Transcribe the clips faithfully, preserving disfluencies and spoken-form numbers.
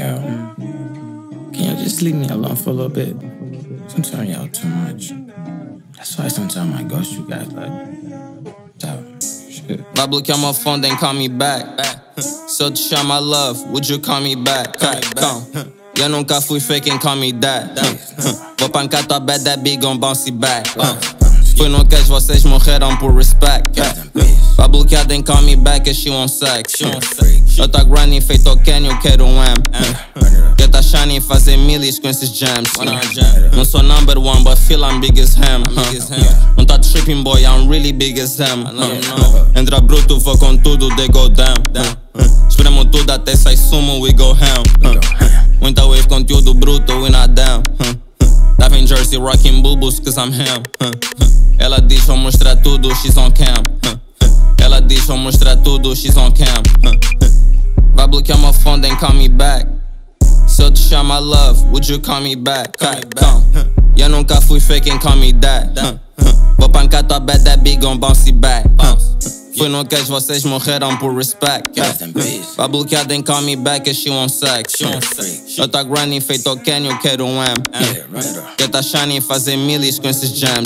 yo. Can y'all just leave me alone for a little bit? I'm telling y'all too much. That's why sometimes I ghost you guys, like, so, shit. Vai bloquear meu phone, then call me back. Se eu te chamar love, would you call me back? Come. Eu nunca fui fake and call me that. Vou pancar tua bad, that big gon' bounce back. Fui no cash, vocês morreram por respect. Vai bloquear, then call me back, cause she want sex. Eu tô grinding feito o Ken, eu quero um M. Quer tá shining, fazer milhas com esses jams. Não sou number one, but feel I'm big as him. Não tá tripping, boy, I'm really big as him. Entra bruto, vou com tudo, they go down. Espremo tudo até sai sumo, we go ham. Muita wave, conteúdo bruto, we not down. Tava em Jersey, rocking bubbles, cause I'm him. Ela diz, vou mostrar tudo, she's on cam. Ela diz, vou mostrar tudo, she's on cam. Vai bloquear meu phone, then call me back. Se eu te chamar love, would you call me back? Come. Eu nunca fui fake and call me that. Vou pancar tua bad, that big gon' bounce back. Fui no cash, vocês morreram por respect. Vai bloquear, then call me back, cause she want sex. Eu tô grinding feito o Ken, eu quero um M. Quer tá shining, fazer milhas com esses jams.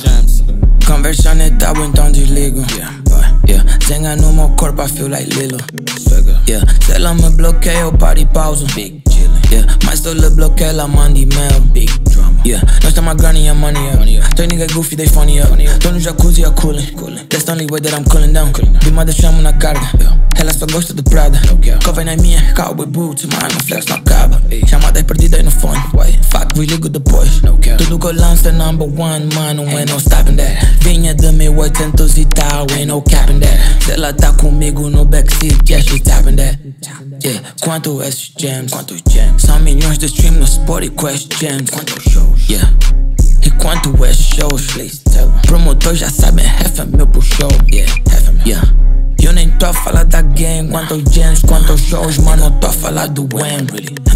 Conversando é tábua, então desligo. Yeah. Zenga no meu corpo, I feel like Lilo. Yeah. Se ela me bloqueia, eu paro e pauso. Yeah. Mas se eu lhe bloqueio, ela manda e-mail. Yeah. Nós tamo grinding a money up. Three niggas goofy, they funny up. Tô no jacuzzi, eu coolin'. That's the only way that I'm cooling down. Rima deixamos na carga. Ela só gosta de Prada. Covey na minha, cowboy boots. Mano, flex não acaba. Chamadas perdidas no fone. Fuck, we ligo depois. Tudo que eu lanço é number one, mano. Ain't no stopping that. Vinha de mil oitocentos e tal, ain't no capping that. Se ela tá comigo no backseat, yeah, she tapping that. Yeah, quanto esses jams? Quantos jams? São milhões de stream no Spotify com esses jams. Quantos shows? Yeah. E quanto esses shows? Promotores já sabem, half a mil por show. Yeah, half a mil. Yeah. Eu nem tô a falar da gang. Quantos jams, quantos shows, mano, eu tô a falar do W A M.